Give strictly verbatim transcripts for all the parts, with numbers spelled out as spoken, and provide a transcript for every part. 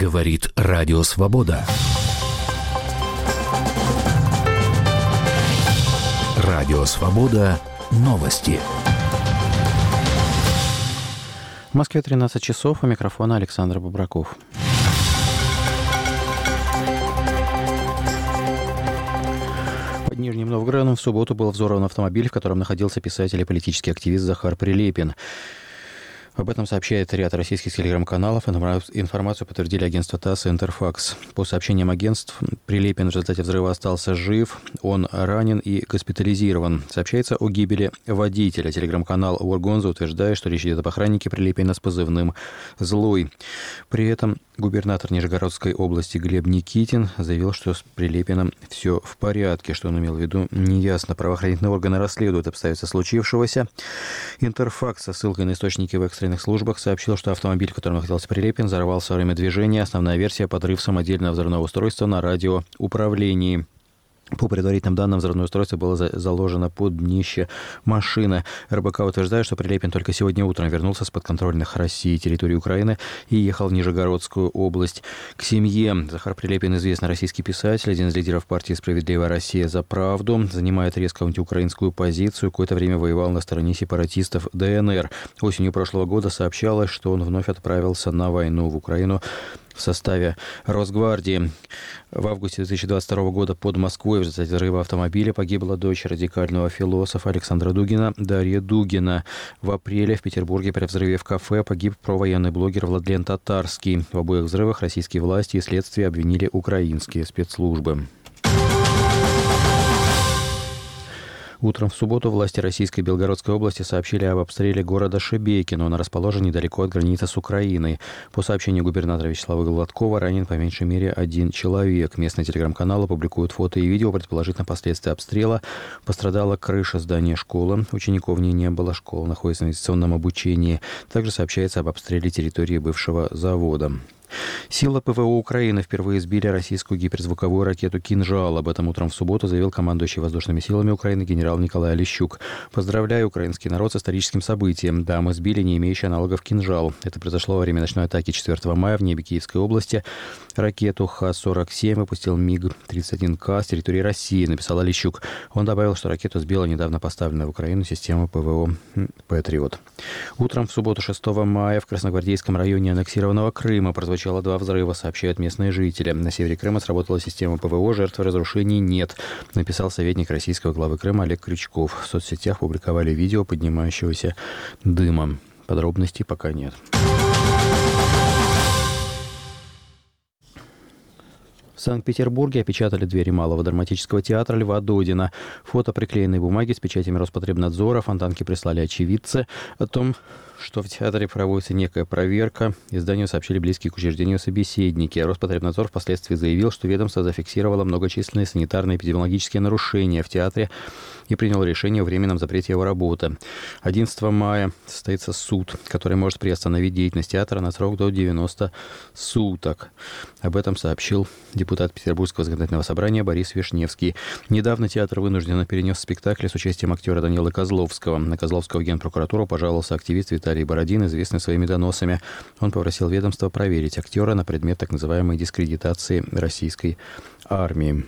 Говорит Радио Свобода. Радио Свобода. Новости. В Москве тринадцать часов. У микрофона Александр Бобраков. Под Нижним Новгородом в субботу был взорван автомобиль, в котором находился писатель и политический активист Захар Прилепин. Об этом сообщает ряд российских телеграм-каналов. Информацию подтвердили агентство ТАСС и Интерфакс. По сообщениям агентств, Прилепин в результате взрыва остался жив, он ранен и госпитализирован. Сообщается о гибели водителя. Телеграм-канал Ургонза утверждает, что речь идет об охраннике Прилепина с позывным «Злой». При этом губернатор Нижегородской области Глеб Никитин заявил, что с Прилепиным все в порядке. Что он имел в виду, неясно. Правоохранительные органы расследуют обстоятельства случившегося. Интерфакс со ссылкой на источники в экстренных службах сообщил, что автомобиль, в котором находился Прилепин, взорвался во время движения. Основная версия — подрыв самодельного взрывного устройства на радиоуправлении. По предварительным данным, взрывное устройство было за- заложено под днище машины. РБК утверждает, что Прилепин только сегодня утром вернулся с подконтрольных России территории Украины и ехал в Нижегородскую область к семье. Захар Прилепин — известный российский писатель, один из лидеров партии «Справедливая Россия за правду», занимает резко антиукраинскую позицию, какое-то время воевал на стороне сепаратистов ДНР. Осенью прошлого года сообщалось, что он вновь отправился на войну в Украину в составе Росгвардии. В августе две тысячи двадцать второго года под Москвой в результате взрыва автомобиля погибла дочь радикального философа Александра Дугина, Дарья Дугина. В апреле в Петербурге при взрыве в кафе погиб провоенный блогер Владлен Татарский. В обоих взрывах российские власти и следствие обвинили украинские спецслужбы. Утром в субботу власти Российской Белгородской области сообщили об обстреле города Шебекино. Он расположен недалеко от границы с Украиной. По сообщению губернатора Вячеслава Гладкова, ранен по меньшей мере один человек. Местные телеграм-каналы публикуют фото и видео, предположительно последствия обстрела. Пострадала крыша здания школы. Учеников в ней не было. Школа находится на дистанционном обучении. Также сообщается об обстреле территории бывшего завода. Силы ПВО Украины впервые сбили российскую гиперзвуковую ракету «Кинжал». Об этом утром в субботу заявил командующий воздушными силами Украины генерал Николай Олещук. «Поздравляю украинский народ с историческим событием. Да, мы сбили не имеющий аналогов «Кинжал». Это произошло во время ночной атаки четвёртого мая в небе Киевской области. Ракету Х сорок семь выпустил МиГ тридцать один К с территории России», написал Олещук. Он добавил, что ракету сбила недавно поставленная в Украину система ПВО «Патриот». Утром в субботу шестого мая в Красногвардейском районе аннексированного Крыма прозвучало два взрыва, сообщают местные жители. На севере Крыма сработала система ПВО, жертв и разрушений нет, написал советник российского главы Крыма Олег Крючков. В соцсетях публиковали видео поднимающегося дыма. Подробностей пока нет. В Санкт-Петербурге опечатали двери Малого драматического театра Льва Додина. Фото приклеенной бумаги с печатями Роспотребнадзора. Фонтанки прислали очевидцы о том, что в театре проводится некая проверка. Изданию сообщили близкие к учреждению собеседники. Роспотребнадзор впоследствии заявил, что ведомство зафиксировало многочисленные санитарные и эпидемиологические нарушения в театре и принял решение о временном запрете его работы. одиннадцатого мая состоится суд, который может приостановить деятельность театра на срок до девяноста суток. Об этом сообщил депутат Петербургского законодательного собрания Борис Вишневский. Недавно театр вынужденно перенес спектакль с участием актера Данилы Козловского. На Козловского в Генпрокуратуру пожаловался активист Виталий Бородин, известный своими доносами. Он попросил ведомство проверить актера на предмет так называемой дискредитации российской армии.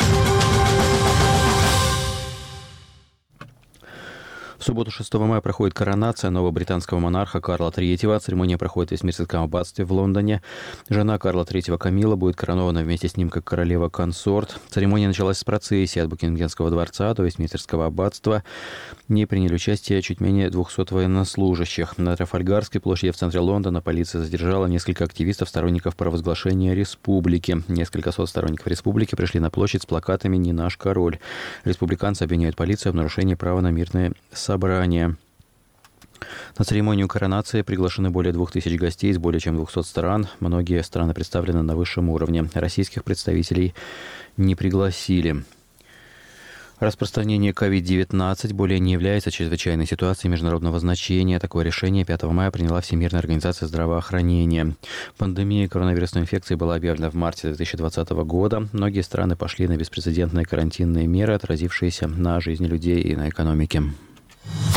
В субботу шестого мая проходит коронация нового британского монарха Карла третьего. Церемония проходит в Вестминстерском аббатстве в Лондоне. Жена Карла третьего Камилла будет коронована вместе с ним как королева-консорт. Церемония началась с процессии от Букингемского дворца до Вестминстерского аббатства. В ней приняли участие чуть менее двухсот военнослужащих. На Трафальгарской площади в центре Лондона полиция задержала несколько активистов, сторонников провозглашения республики. Несколько сот сторонников республики пришли на площадь с плакатами «Не наш король». Республиканцы обвиняют полицию в нарушении права на мирное собрание. На церемонию коронации приглашены более двух тысяч гостей из более чем двухсот стран. Многие страны представлены на высшем уровне. Российских представителей не пригласили. Распространение ковид девятнадцать более не является чрезвычайной ситуацией международного значения. Такое решение пятого мая приняла Всемирная организация здравоохранения. Пандемия коронавирусной инфекции была объявлена в марте две тысячи двадцатого года. Многие страны пошли на беспрецедентные карантинные меры, отразившиеся на жизни людей и на экономике.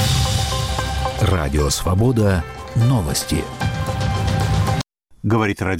Радио Свобода. Новости. Говорит радио